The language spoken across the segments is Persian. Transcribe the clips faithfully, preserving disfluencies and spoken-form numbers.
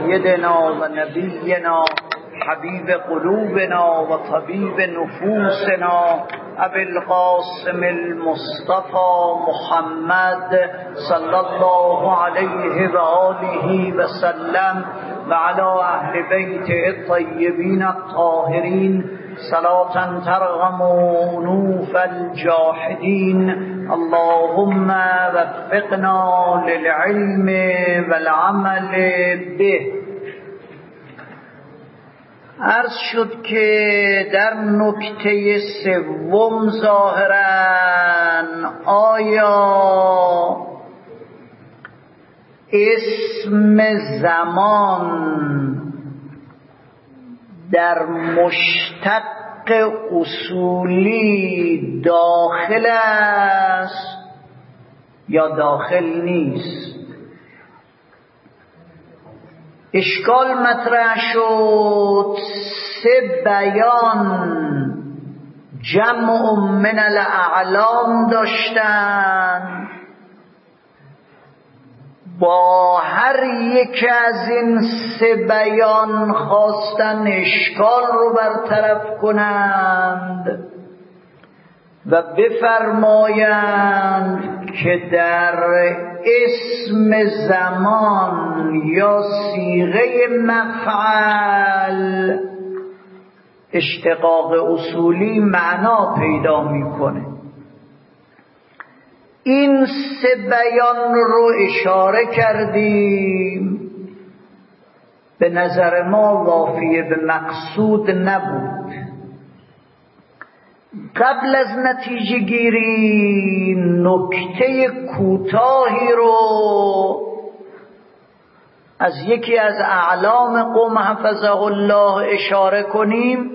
سيدنا ونبينا حبيب قلوبنا وطبيب نفوسنا أبي القاسم المصطفى محمد صلى الله عليه وآله وسلم وعلى أهل بيته الطيبين الطاهرين صلاة ترغم أنوف الجاحدين. اللهم وفقنا للعلم والعمل به. عرض شد که در نکته سوم ظاهراً آیا اسم زمان در مشتق اصولی داخل است یا داخل نیست؟ اشکال مطرح شد. سه بیان جمع من الاعلام داشتن، با هر یک از این سه بیان خواستن اشکال رو برطرف کنند و بفرمایند که در اسم زمان یا صیغه مفعل اشتقاق اصولی معنا پیدا میکنه. این سه بیان رو اشاره کردیم، به نظر ما وافیه به مقصود نبود. قبل از نتیجه گیری نکته کوتاهی رو از یکی از اعلام قوم حفظه الله اشاره کنیم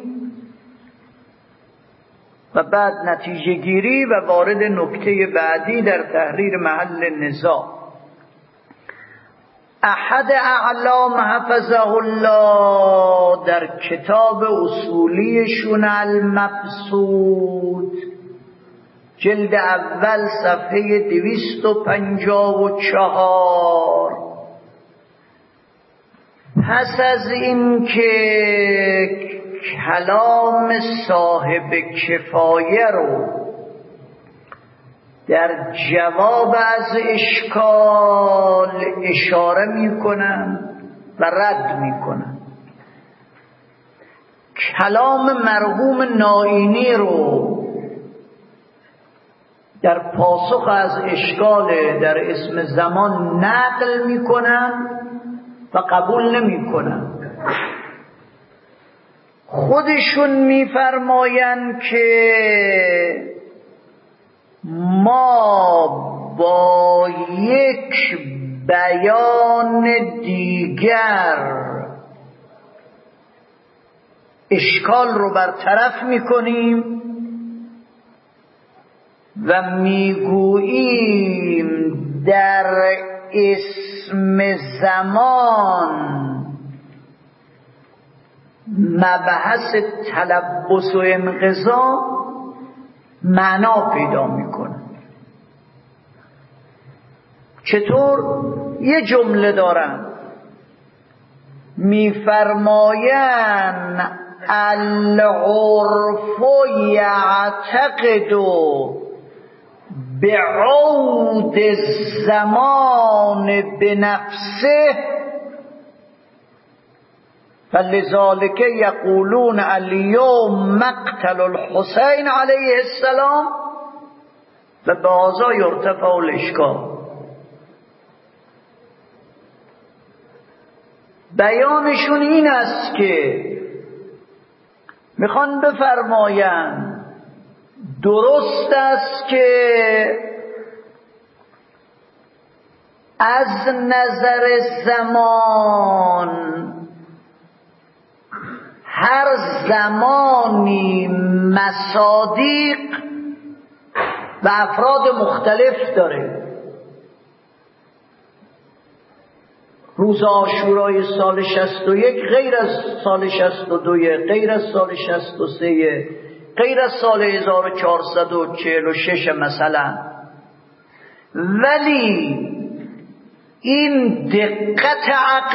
و بعد نتیجه گیری و وارد نکته بعدی در تحریر محل نزاع. احد اعلام حفظه الله در کتاب اصولیشون المبسوط جلد اول صفحه دویست و پنجاه و چهار، پس از این که کلام صاحب کفایه رو در جواب از اشکال اشاره میکنن و رد میکنن، کلام مرحوم نائینی رو در پاسخ از اشکال در اسم زمان نقل میکنن و قبول نمیکنن. خودشون میفرمایند که ما با یک بیان دیگر اشکال رو برطرف میکنیم و میگوییم در اسم زمان مبحث تلبس و انقضا معنا پیدا میکنه. چطور؟ یه جمله دارن میفرماین العرف یعتقد بعود الزمان بنفسه فلذلك یقولون اليوم مقتل الحسین علیه السلام و بهذا یرتفع الاشکال. بیانشون این است که میخوان بفرمایند درست است که از نظر زمان هر زمانی مصادیق و افراد مختلف داره. روز عاشورای سال شصت و یک غیر از سال شصت و دو، غیر از سال شصت و سه، غیر از سال هزار و چهارصد و چهل و شش مثلا. ولی این دقت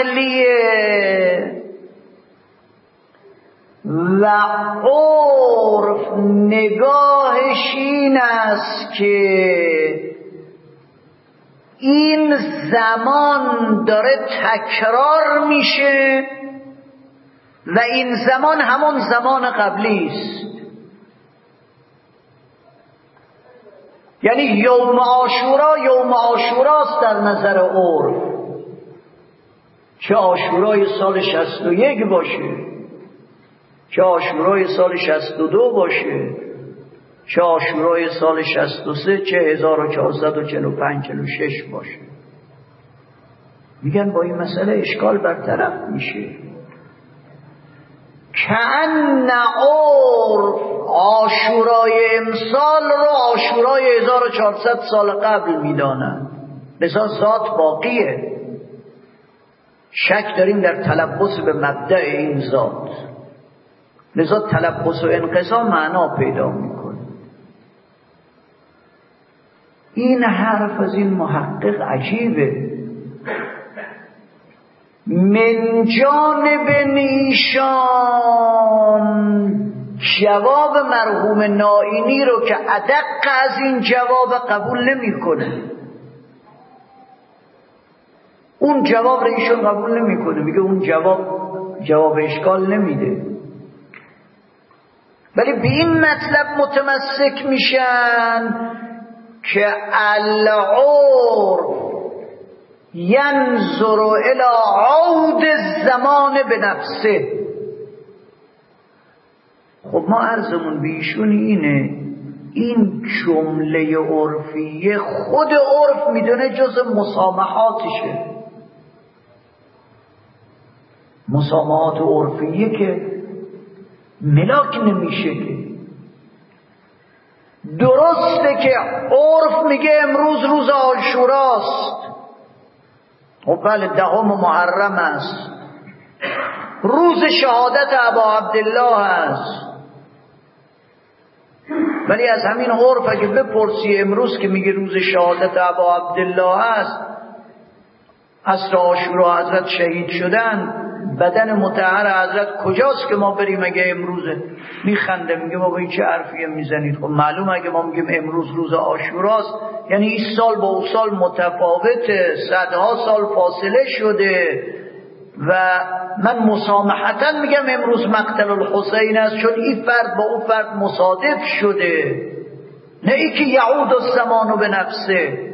عقلیه و عرف نگاهش این است که این زمان داره تکرار میشه و این زمان همون زمان قبلی است. یعنی یوم عاشورا یوم عاشوراست در نظر عرف، چه عاشورای سال شصت و یک باشه، چه عاشورای سال شصت و دو باشه، چه عاشورای سال شصت و سه، چه هزار و چهارصد و چهل و پنج چهل و شش باشه. میگن با این مسئله اشکال برطرف میشه. کأن عرف عاشورای امسال رو عاشورای هزار و چهارصد سال قبل میدانن، لذا ذات باقیه. شک داریم در تلبس به مبدأ این ذات، لذا تلبس و انقضا معنا پیدا میکنه. این حرف از این محقق عجیبه. من جانب ایشان جواب مرحوم نائینی رو که ادق از این جواب قبول نمیکنه. اون جواب رو ایشون قبول نمیکنه، میگه اون جواب جواب اشکال نمیده، ولی به این مطلب متمسک میشن که العرف ینظر الی عود الزمان به نفسه. خب ما عرضمون به ایشون اینه، این جمله عرفیه خود عرف میدونه جز مسامحاتشه. مسامحات عرفیه که ملاک نمیشه که. درسته که عرف میگه امروز روز عاشوراست، خب بله دهم محرم است، روز شهادت ابا عبدالله است، ولی از همین عرف اگه بپرسی امروز که میگه روز شهادت ابا عبدالله است، عصر عاشورا حضرت شهید شدن، بدن مطهر حضرت کجاست که ما بریم اگه امروزه؟ میخنده، میگه بابا این چه حرفیه میزنید؟ خب معلومه اگه ما میگیم امروز روز عاشوراست یعنی این سال با اون سال متفاوته، صدها سال فاصله شده و من مسامحتا میگم امروز مقتل الحسین است چون این فرد با اون فرد مصادف شده، نه ای که یعود الزمان به نفسه.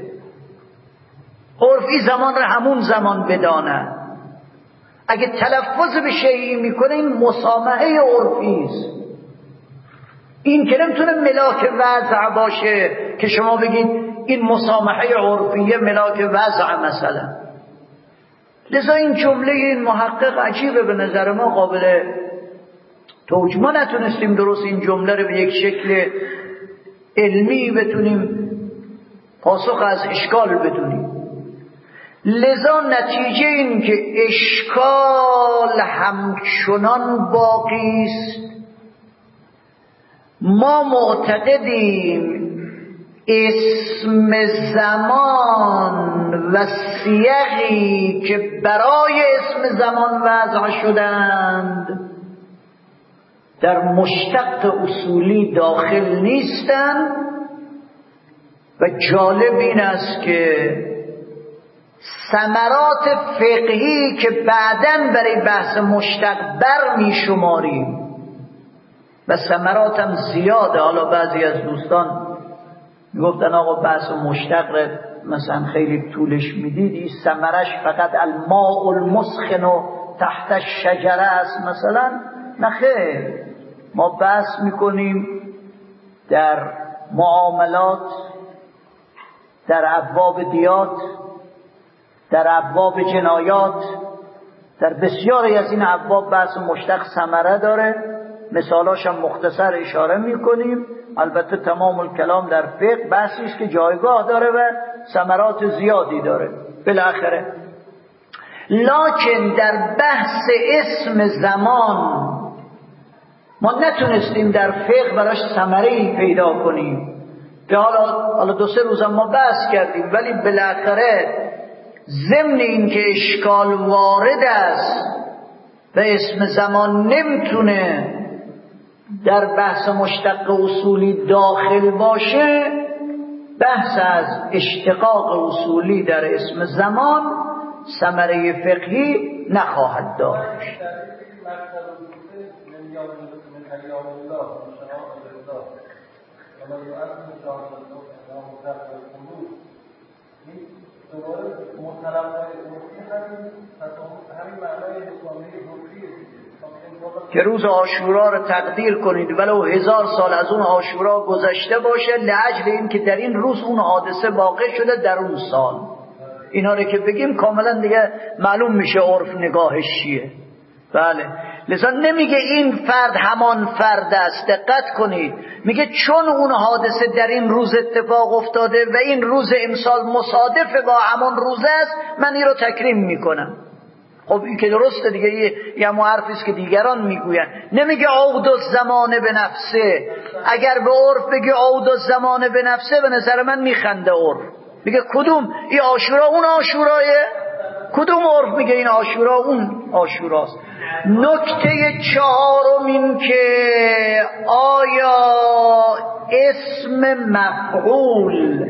عرفی زمان رو همون زمان بدانه. اگه تلفظ به شیئی میکنه این مسامحه عرفی است، این که نمیتونه ملاک وضع باشه که شما بگید این مسامحه عرفیه ملاک وضع مثلا. لذا این جمله این محقق عجیبه به نظر ما، قابل توجیه. ما نتونستیم درست این جمله رو به یک شکل علمی بتونیم پاسخ از اشکال بدونیم. لذا نتیجه این که اشکال همچنان باقی است. ما معتقدیم اسم زمان و سیغی که برای اسم زمان وضع شدند در مشتق اصولی داخل نیستند و جالب این است که ثمرات فقهی که بعداً برای بحث مشتق بر می شماریم و ثمرات هم زیاده. حالا بعضی از دوستان میگفتن آقا بحث مشتق رو مثلا خیلی طولش میدید، این ثمرش فقط الماء المسخن و تحت الشجره است مثلا. نه خیر، ما بحث میکنیم در معاملات، در ابواب دیات، در ابواب جنایات، در بسیاری از این ابواب بحث مشتق ثمره داره. مثالاش هم مختصر اشاره میکنیم. البته تمام الکلام در فقه بحثی است که جایگاه داره و ثمرات زیادی داره بالاخره. لکن در بحث اسم زمان ما نتونستیم در فقه براش ثمره‌ای پیدا کنیم که حالا حالا دو سه روز ما بحث کردیم، ولی بالاخره ضمن این که اشکال وارد است و اسم زمان نمیتونه در بحث مشتق اصولی داخل باشه، بحث از اشتقاق اصولی در اسم زمان ثمره فقهی نخواهد داشت. که روز عاشورا رو تقدیر کنید ولو هزار سال از اون عاشورا گذشته باشه، لعجل این که در این روز اون حادثه واقع شده در اون سال. اینا رو که بگیم کاملا دیگه معلوم میشه عرف نگاهش چیه. بله، لذا نمیگه این فرد همان فرد است، دقت کنید، میگه چون اون حادثه در این روز اتفاق افتاده و این روز امسال مصادف با همان روز است، من این رو تکریم میکنم. خب این که درسته دیگه، یه, یه معرفی است که دیگران میگوین. نمیگه عود الزمان به نفسه. اگر به عرف بگه عود الزمان به نفسه، به نظر من میخنده عرف. میگه کدوم این عاشورا اون عاشورایه، کدوم عرف میگه این عاشورا اون عاشوراست. نکته چهارم این که آیا اسم مفعول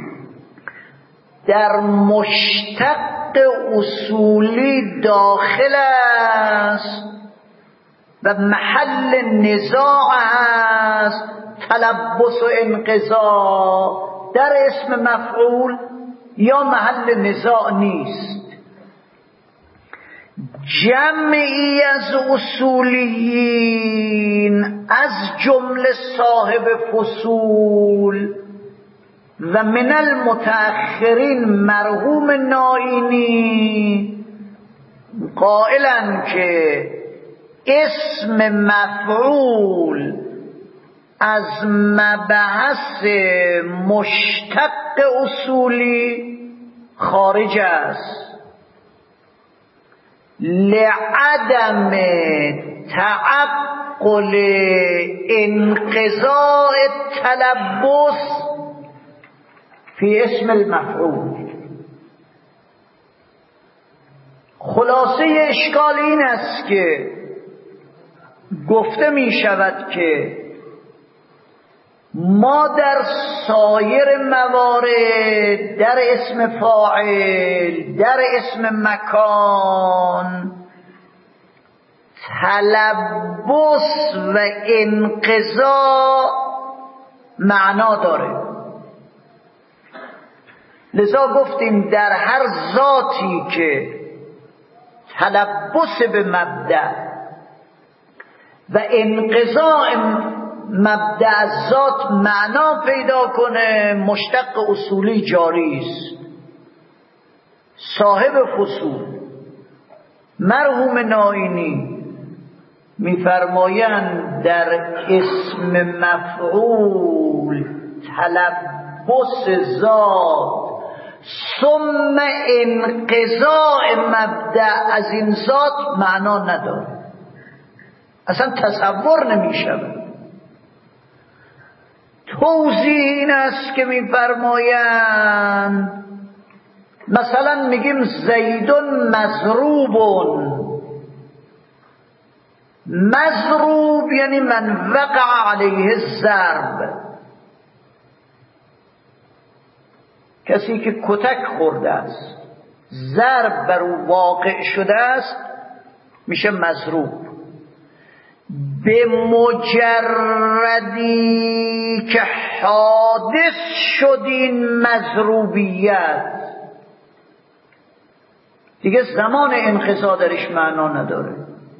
در مشتق اصولی داخل است و محل نزاع است، تلبس و انقضا در اسم مفعول، یا محل نزاع نیست؟ جمعی از اصولیین از جمله صاحب فصول و من المتأخرین مرحوم نائینی قائلن که اسم مفعول از مبحث مشتق اصولی خارج است، لعدم تعقل انقضاء التلبس فی اسم المفعول. خلاصه اشکال این است که گفته می شود که ما در سایر موارد، در اسم فاعل، در اسم مکان، تلبس و انقضا معنا داره. لذا گفتیم در هر ذاتی که تلبس به مبدأ و انقضا مبدأ ذات معنا پیدا کنه، مشتق اصولی جاری است. صاحب فصول مرحوم نائینی میفرمایند در اسم مفعول تلبس ذات ثم انقضاء مبدأ از این ذات معنا نداره، اصلا تصور نمیشه. توضیح این است که میفرمایند مثلا میگیم زیدون مضروبون، مضروب یعنی من وقع علیه الضرب، کسی که کتک خورده است، ضرب بر او واقع شده است، میشه مضروب. به مجردی که حادث شد این مضروبیت، دیگه زمان انقضا درش معنا نداره.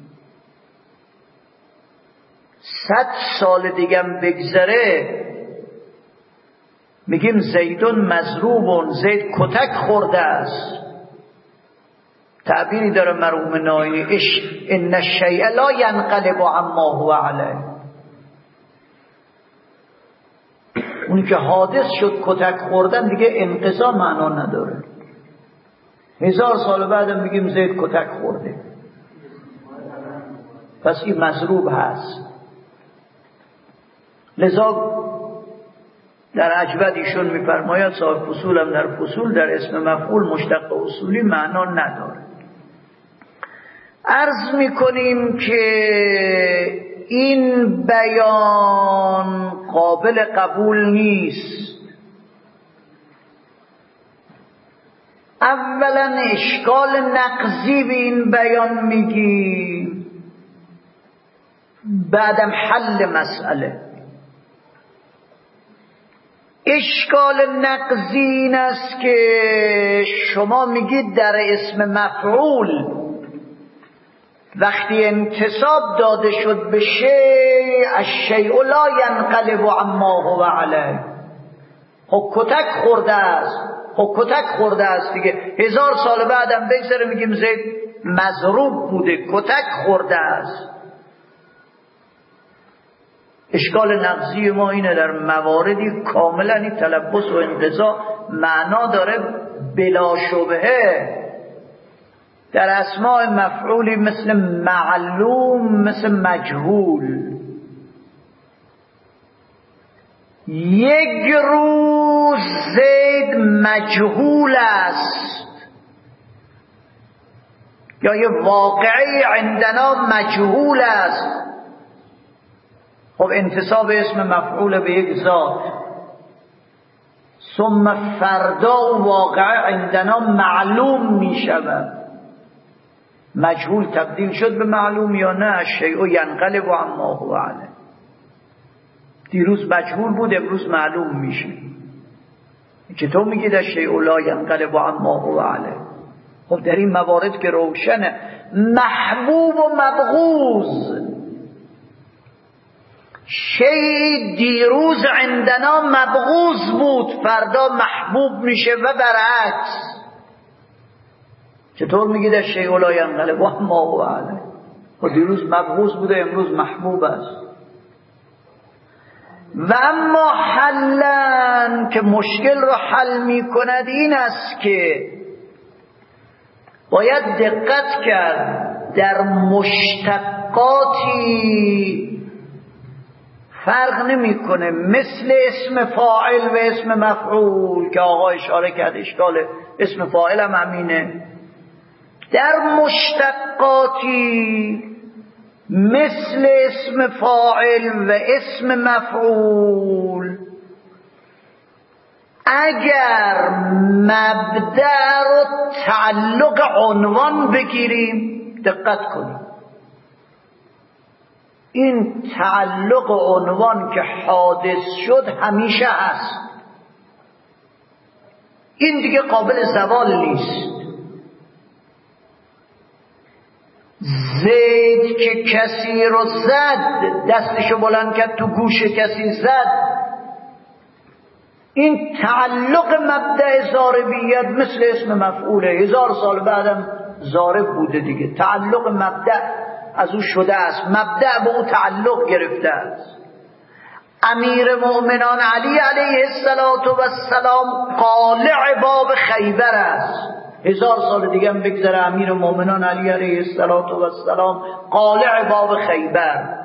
صد سال دیگه بگذره میگیم زیدون مضروبون، زید کتک خورده است. تعبیری داره مرحوم نائینی، ان الشیء لا ینقلب عما هو علیه. اونی که حادث شد کتک خوردن دیگه انقضا معنا نداره. هزار سال بعدم میگیم زید کتک خورده، پس این مضروب هست. لذا در عجبت ایشون میفرماید صاحب فصول هم در فصول در اسم مفعول مشتق اصولی معنا نداره. عرض میکنیم که این بیان قابل قبول نیست. اولا اشکال نقضی به این بیان میگی، بعدم حل مسئله. اشکال نقضی این است که شما میگید در اسم مفعول وقتی انتساب داده شد به شیء، الشیء لا ینقلب عما هو علیه. خب کتک خورده است، خب کتک خورده است دیگه، هزار سال بعدم بگذره میگیم زید مضروب بوده، کتک خورده است. اشکال نقضی ما اینه در مواردی کاملا این تلبس و انقضا معنا داره بلا شبهه. در اسماء مفعولی مثل معلوم، مثل مجهول. یک روز زید مجهول است یا یه واقعی عندنا مجهول است. خب انتساب اسم مفعول به یک ذات، ثم فردا واقع عندنا معلوم می شود. مجهول تبدیل شد به معلوم یا نه؟ الشیء ینقلب عما هو علیه. دیروز مجهول بود امروز معلوم میشه. چطور میگید الشیء لا ینقلب عما هو علیه؟ خب در این موارد که روشنه محبوب و مبغوض، شیء دیروز عندنا مبغوض بود فردا محبوب میشه و برعکس. چطور میگید الشیء لا ینقلب عما هو علیه؟ و دیروز مبغوض بوده امروز محبوب است. و اما حلن که مشکل رو حل میکند این است که باید دقت کرد در مشتقاتی فرق نمیکنه، مثل اسم فاعل و اسم مفعول که آقا اشاره کرد اشکال اسم فاعل هم همینه. در مشتقاتی مثل اسم فاعل و اسم مفعول اگر مبدأ رو تعلق عنوان بگیریم، دقت کنیم این تعلق عنوان که حادث شد همیشه هست، این دیگه قابل زوال نیست. زید که کسی رو زد، دستشو بلند کرد تو گوش کسی زد، این تعلق مبدأ ضاربیت مثل اسم مفعوله، هزار سال بعدم ضارب بوده دیگه، تعلق مبدأ از او شده است، مبدأ به او تعلق گرفته است. امیر مؤمنان علی علیه السلام قالع باب خیبر است، هزار سال دیگه هم بگذره امیر مؤمنان علی علیه السلام قالع باب خیبر.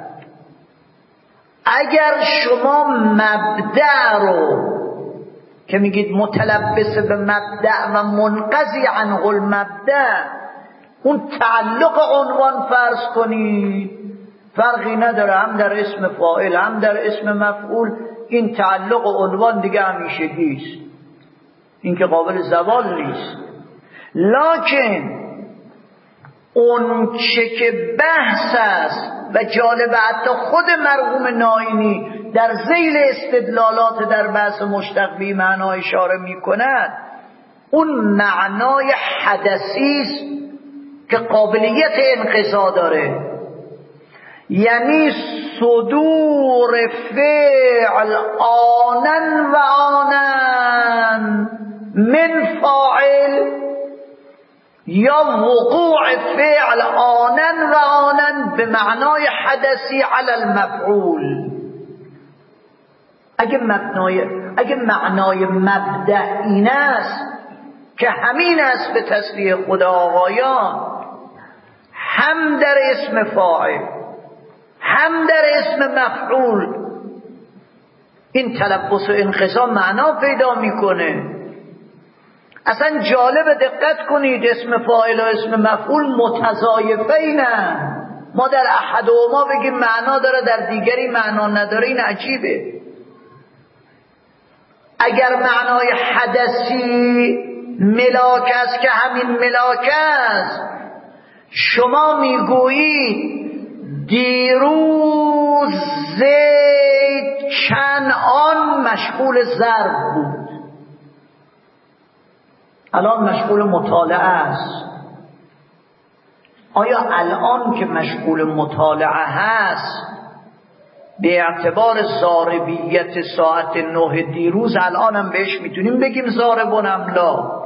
اگر شما مبدأ رو که میگید متلبس به مبدأ و منقضی عنه المبدأ، اون تعلق عنوان فرض کنید، فرقی نداره هم در اسم فاعل هم در اسم مفعول، این تعلق عنوان دیگه همیشگیست، این که قابل زوال نیست. لکن اون چه که بحث است و جالب حتی خود مرحوم نائینی در ذیل استدلالات در بحث مشتق به معنا اشاره می کند، اون معنای حدثی است که قابلیت انقضا داره، یعنی صدور فعل آنن و آنن من فاعل یا وقوع فعل آنن و آنن به معنای حدثی علی المفعول. اگه معنای اگه معنای مبدأ این است که همین است به تصریح خدا آقایان، هم در اسم فاعل هم در اسم مفعول این تلبس و انقضا معنا پیدا میکنه. اصلا جالب، دقت کنید، اسم فاعل و اسم مفعول متضایفینن. ما در احدهما بگیم معنا داره، در دیگری معنا نداره، این عجیبه. اگر معنای حدثی ملاک است که همین ملاک است، شما میگویید دیروز زید کنعان مشغول ضرب بود، الان مشغول مطالعه است. آیا الان که مشغول مطالعه هست به اعتبار ضاربیت ساعت نه دیروز الان هم بهش میتونیم بگیم ضاربون ام لا؟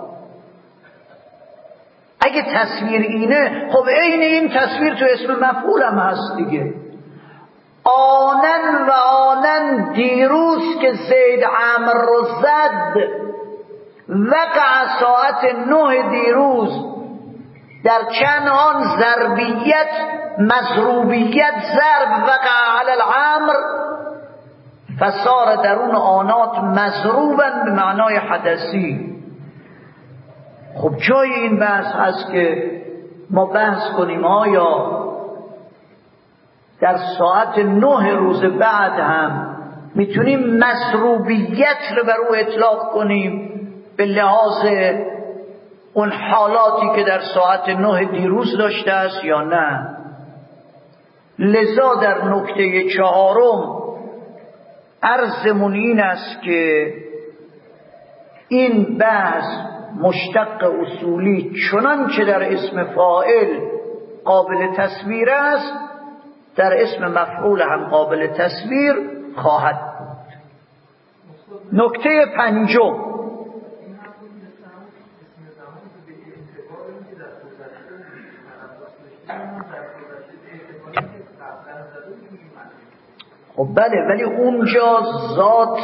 اگه تصویر اینه، خب عین این تصویر تو اسم مفعول هم هست دیگه. آنن و آنن دیروز که زید عمرو رو زد، وقع ساعت نه دیروز در کنعان ضربیت مضروبیت ضرب وقع علی العمر فصار در اون آنات مضروبا به معنای حدثی. خب جای این بحث هست که ما بحث کنیم آیا در ساعت نه روز بعد هم میتونیم مضروبیت رو بر او اطلاق کنیم به لحاظ اون حالاتی که در ساعت نه دیروز داشته است یا نه؟ لذا در نکته چهارم عرضمون این است که این بحث مشتق اصولی چنانچه در اسم فاعل قابل تصویر است، در اسم مفعول هم قابل تصویر خواهد بود. نکته پنجم، خب بله، ولی اونجا ذات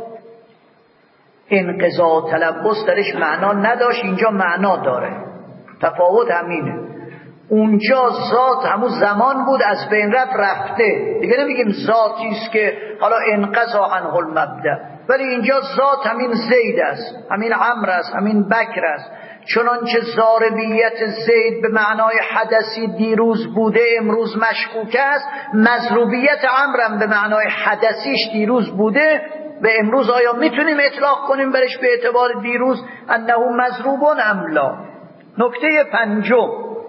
انقضا تلبس درش معنا نداشت، اینجا معنا داره. تفاوت همینه. اونجا ذات همون زمان بود، از بین رفت رفته، دیگه نمیگیم ذاتی است که حالا انقضا عنه المبدأ، ولی اینجا ذات همین زید است، همین عمرو است، همین بکر است. چنانچه ضاربیت زید به معنای حدثی دیروز بوده امروز مشکوک است، مضروبیت عمرو هم به معنای حدثیش دیروز بوده و امروز آیا میتونیم اطلاق کنیم برش به اعتبار دیروز انه مضروبون ام لا؟ نکته پنجم،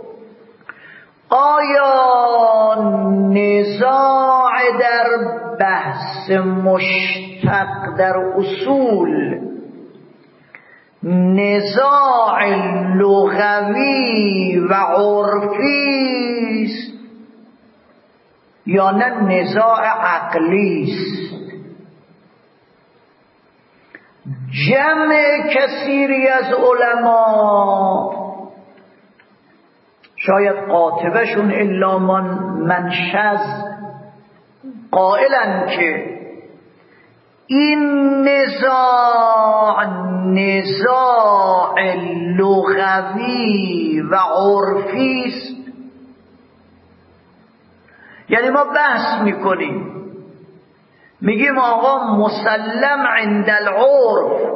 آیا نزاع در بحث مشتق در اصول نزاع لغوی و عرفی است یا نه نزاع عقلی است؟ جمع کثیری از علما، شاید قاطبشون الا من منشز، قائلن که این نزاع نزاع لغوی و عرفی است. یعنی ما بحث میکنیم، میگیم آقا مسلم عند العرف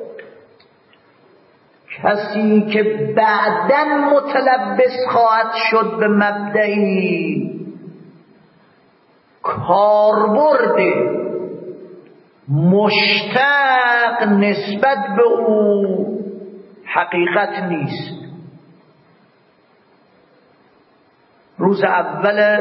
کسی که بعداً متلبس خواهد شد به مبدئی کاربرد مشتق نسبت به او حقیقت نیست. روز اول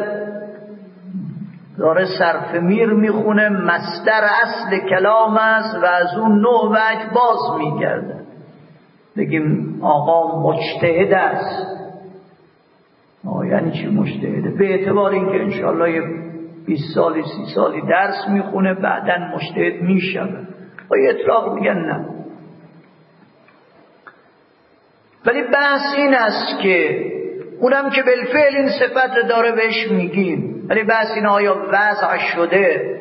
داره صرف میر میخونه، مصدر اصل کلام است و از اون نوع وجه باز میگرده، بگیم آقا مجتهد است. آه یعنی چی مجتهده؟ به اعتبار اینکه انشاءالله یه بیست سالی سی سالی درس میخونه بعدن مجتهد میشه، با یه اطلاق میگن نه. ولی بحث این است که اونم که بالفعل این صفت داره بهش میگیم، ولی بحث این آیا وضع شده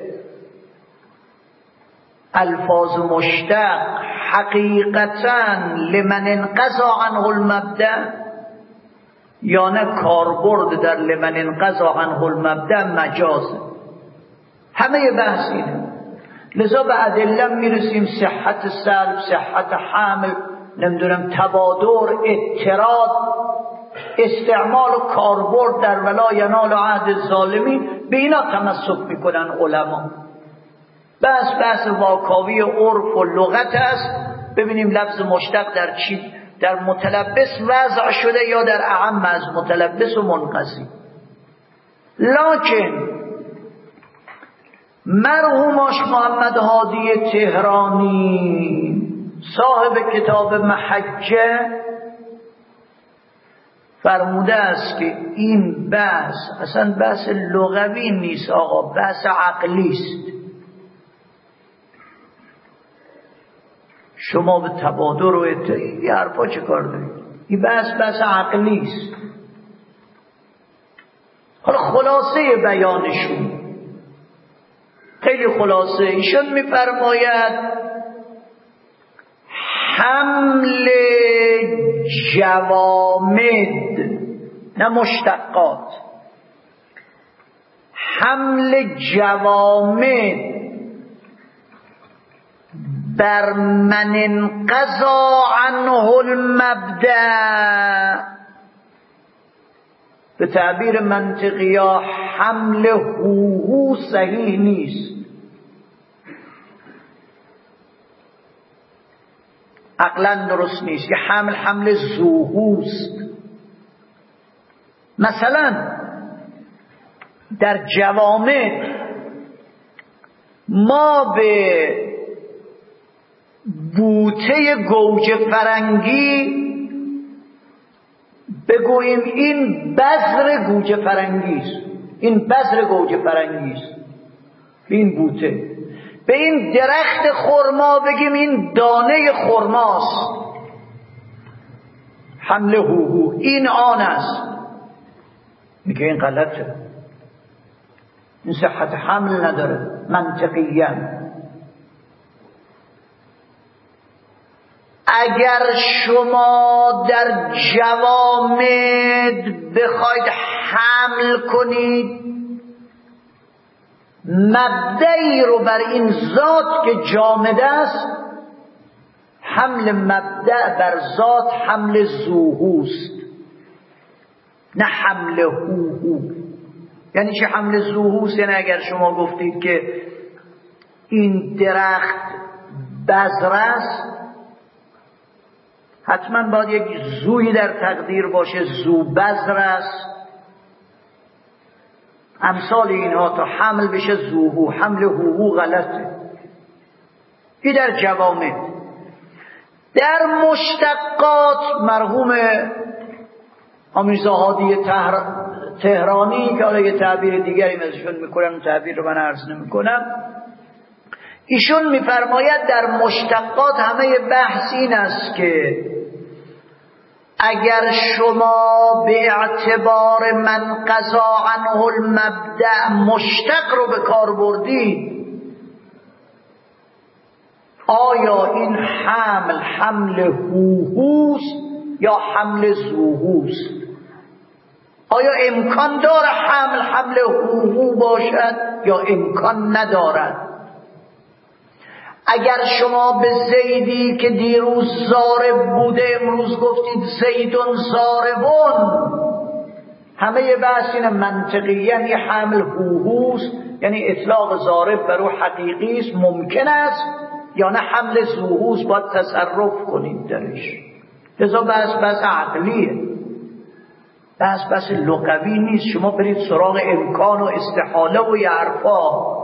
الفاظ مشتق حقیقتاً لمن انقضا عنه المبدأ یا نه کاربرد در لمن انقضا عنه المبدأ مجازه. همه بحث اینه. لذا به ادله میرسیم، صحت سلب، صحت حمل، نمیدونم تبادر، اضطراد، استعمال و کاربرد در ولا ینال عهد الظالمین، به اینا تمسک میکنن علما. بس بحث واکاوی عرف و لغت است. ببینیم لفظ مشتق در چی، در متلبس وضع شده یا در اعم از متلبس و منقضی. لکن مرحوم آش محمد هادی تهرانی صاحب کتاب محجه فرموده است که این بحث اصلا بحث لغوی نیست آقا، بحث عقلی است. شما به تبادر و اتحادی حرفا چه کار دارید؟ این بحث بحث عقلی است. حالا خلاصه بیانشون خیلی خلاصه، ایشون میفرماید حمل جوامد، نه مشتقات، حمل جوامد بر من انقضا عنه المبدأ، به تعبیر منطقی ها حمل هوهو صحیح نیست، عقلا درست نیست. که حمل حمل زوهوست. مثلا در جوامع ما به بوته گوجه فرنگی بگوییم این بذر گوجه فرنگی است، این بذر گوجه فرنگی است، این بوته. به این درخت خرما بگیم این دانه خرماست. حمل هوهو، این آن است. میگه این غلطه، این صحت حمل نداره منطقیاً. اگر شما در جوامد بخواید حمل کنید مبدعی رو بر این ذات که جامد است، حمل مبدع بر ذات حمل زوهوست، نه حمل هوهو. یعنی چه حمل زوهوست؟ یعنی اگر شما گفتید که این درخت بذر است، حتما باید یک زوی در تقدیر باشه، زو بذر است، امثال اینها، تا حمل بشه زوهو. حمل هوهو غلطه. این در جوامد. در مشتقات مرحوم آمیرزا هادی تهرانی که حالا یه تعبیر دیگری ازشون میکنن، تعبیر رو من عرض نمیکنم، ایشون میفرماید در مشتقات همه بحث این است که اگر شما به اعتبار من قضا عنه المبدأ مشتق رو به کار بردید، آیا این حمل حمل هوهوست یا حمل زوهوست؟ آیا امکان داره حمل حمل هوهو باشد یا امکان ندارد؟ اگر شما به زیدی که دیروز ضارب بوده امروز گفتید زیدون ضاربون، همه بحث این منطقی، یعنی حمل هوهوست، یعنی اطلاق ضارب بر او حقیقی است، ممکن است، یا نه حمل زوهوست، باید تصرف کنید درش. لذا بحث بحث عقلیه، بحث بحث لغوی نیست. شما برید سراغ امکان و استحاله و یعرفا.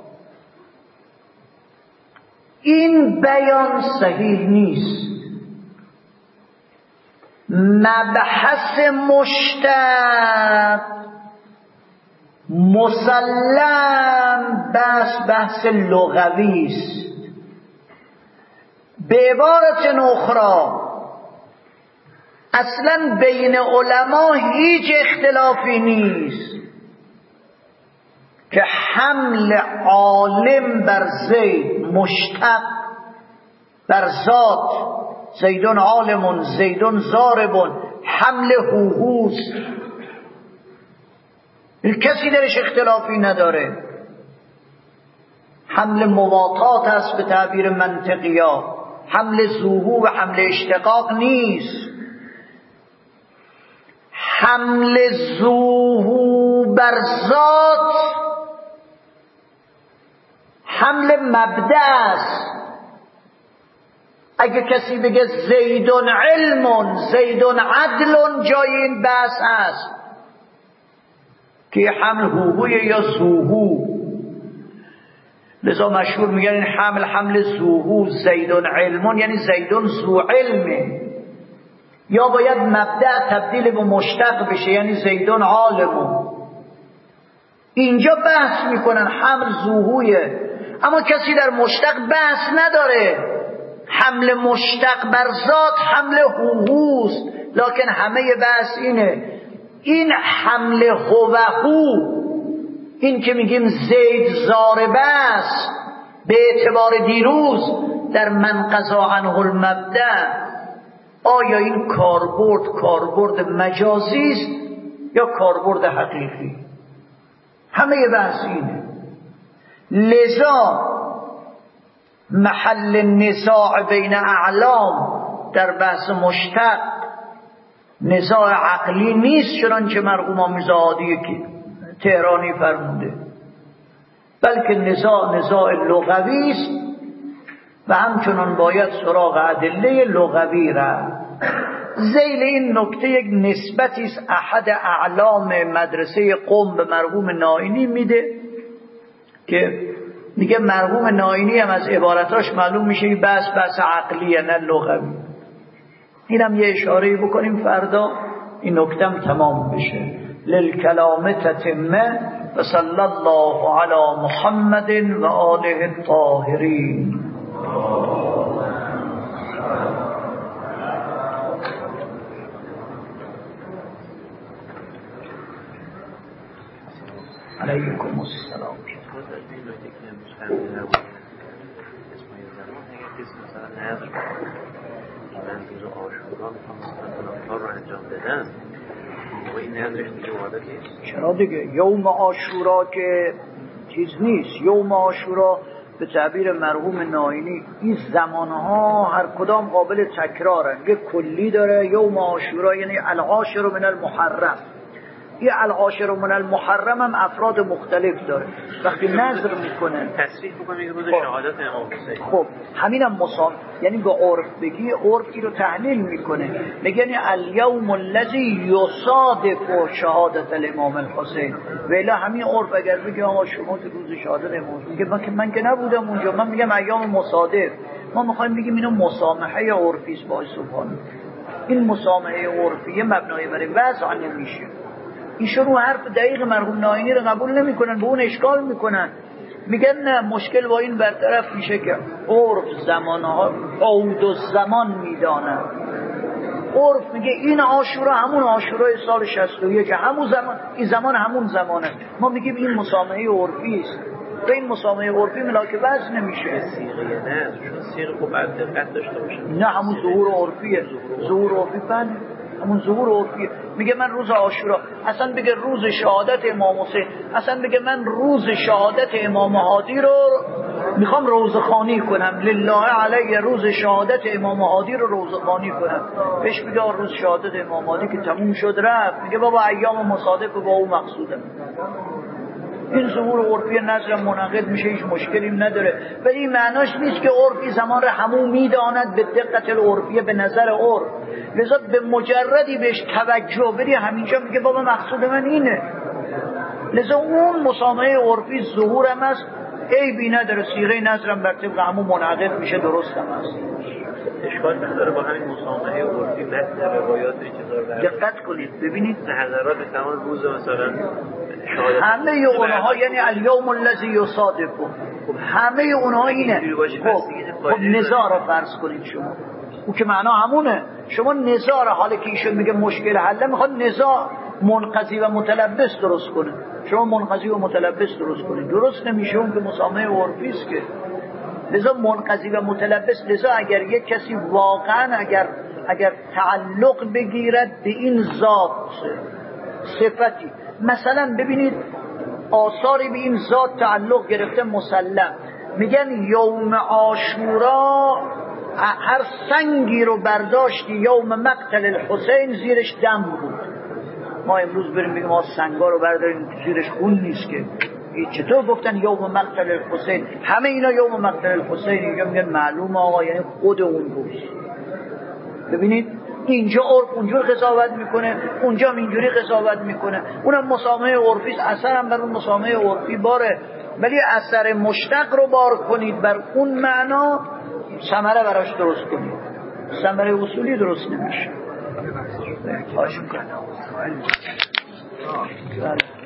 این بیان صحیح نیست. مبحث مشتق مسلم بحث بحث لغوی است. به عبارت اخرى اصلا بین علما هیچ اختلافی نیست که حمل عالم بر زید مشتق بر ذات، زیدون عالمون زیدون ضاربون، حمل هوهوست. کسی درش اختلافی نداره. حمل مواتات است به تعبیر منطقیا، حمل ظهور و حمل اشتقاق نیست. حمل ظهور بر ذات حمل مبدأ است. اگه کسی بگه زیدون علمون زیدون عدلون، جای این بحث هست که حمل هوهوی یا زوهو. لذا مشهور میگن این حمل حمل زوهو، زیدون علمون یعنی زیدون زو علمه، یا باید مبدأ تبدیل به مشتق بشه یعنی زیدون عالمون. اینجا بحث میکنن حمل زوهویه، اما کسی در مشتق بحث نداره. حمل مشتق بر ذات حمل هوهوست، لکن همه بحث اینه این حمل هوهو، این که میگیم زید ضاربه است به اعتبار دیروز در من قضا عنه المبدأ، آیا این کاربرد کاربرد مجازی است یا کاربرد حقیقی؟ همه بحث اینه. لذا محل نزاع بین اعلام در بحث مشتق نزاع عقلی نیست، چنانچه مرحوم میرزا هادی که تهرانی فرموده، بلکه نزاع نزاع لغوی است و همچنان باید سراغ ادله لغوی رفت. ذیل این نکته یک نسبتی است احد اعلام مدرسه قم به مرحوم نائینی میده که میگه مرحوم نائینی هم از عبارتاش معلوم میشه این بحث بحث عقلیه نه لغوی. اینم یه اشاره بکنیم فردا این نکتم تمام بشه. للکلام تتمه و صلی الله علی محمد و آله الطاهرین. علیکم السلام. منظور آشورا میخوام مثلا کار رو انجام بدن و این نظرش دیگه وارد نیست. چرا دیگه؟ یوم آشورا که چیز نیست. یوم آشورا به تعبیر مرحوم نائینی این زمانها هر کدام قابل تکرارن. یه کلی داره یوم آشورا یعنی العاشر من المحرم. یه العاشر من المحرم هم افراد مختلف داره. وقتی نظر میکنه تصریح بکنه میگه روز شهادت امام حسین. خب همینم مسام یعنی به عرف بگی عرفی رو تحلیل میکنه، میگه یعنی الیوم الذی یصادف شهادت الامام الحسین. ولی همین عرف اگر بگی آقا شما تو روز شهادت امام میگه من که من که نبودم اونجا، من میگم ایام مصادف. ما میخوایم بگیم اینو مسامحه عرفی است. با سبحان این مسامحه عرفی مبنای برای وضع نمیشه. ایشون رو حرف دقیق مرحوم نائینی رو قبول نمیکنن، به اون اشکال میکنن، میگن نه مشکل با این برطرف میشه که عرف زمانها عود و زمان میدانن. عرف میگه این عاشورا همون عاشورای سال شصت و یک که همون زمان، این زمان همون زمانه. ما میگیم این مسامحه عرفی است و این مسامحه عرفی ملاک وضع نمیشه. صیغه نه چون صیغه خب بعد دقت داشته باشه. نه همون ظهور عرفیه. ظهور عرفی بله همون ظهور عرفیه. میگه من روز عاشورا، اصلا بگه روز شهادت امام حسین، اصلا بگه من روز شهادت امام هادی رو میخوام روزخوانی کنم، لله علیه روز شهادت امام هادی رو روزخوانی کنم. بهش میگه روز شهادت امام هادی که تموم شد رفت، میگه بابا ایام مصادف با اون مقصودم. این ظهور عرفی نظر منعقد میشه، هیچ مشکلی نداره، ولی این معناش نیست که عرفی زمان رو همون میداند به دقت العرفیه به نظر عرف. لذا به مجردی بهش توجه بری همینجا میگه بابا مقصود من اینه. لذا اون مسامحه عرفی ظهور هم است، عیبی نداره، صیغه نظرم بر طبق همون منعقد میشه، درست هم است. اشکال نداره با همین مسامحه عرفی متن روایات چیزا رو دقت کنید ببینید حضرات تمام روز مثلا همه اونها یعنی الیوم الذی یصادف، همه اونها اینه. خب خب نزاع رو فرض کنید شما، او که معنا همونه. شما نزاع حالا که ایشون میگه مشکل حل، میخواد نزاع منقضی و متلبس درست کنه، شما منقضی و متلبس درست کنید، درست نمیشه. اون که مسامحه عرفی است که. لذا منقضی و متلبس، لذا اگر یک کسی واقعا اگر اگر تعلق بگیرد به این ذات صفتی، مثلا ببینید آثاری به این ذات تعلق گرفته مسلم، میگن یوم عاشورا هر سنگی رو برداشتی یوم مقتل الحسین زیرش دم بود. ما امروز بریم بگیم ما سنگا رو برداریم زیرش خون نیست که. چطور گفتن یوم مقتل الحسین؟ همه اینا یوم مقتل الحسین. اینجا میگن معلوم آقا یعنی خود اون روز. ببینید اینجا عرف اونجور قضاوت میکنه، اونجا اینجوری قضاوت میکنه. اونم مسامحه عرفی است، اثر هم بر اون مسامحه عرفی باره، ولی اثر مشتق رو بار کنید بر اون معنا، ثمره براش درست کنید. ثمره اصولی درست نمیشه. خواهش میکنم.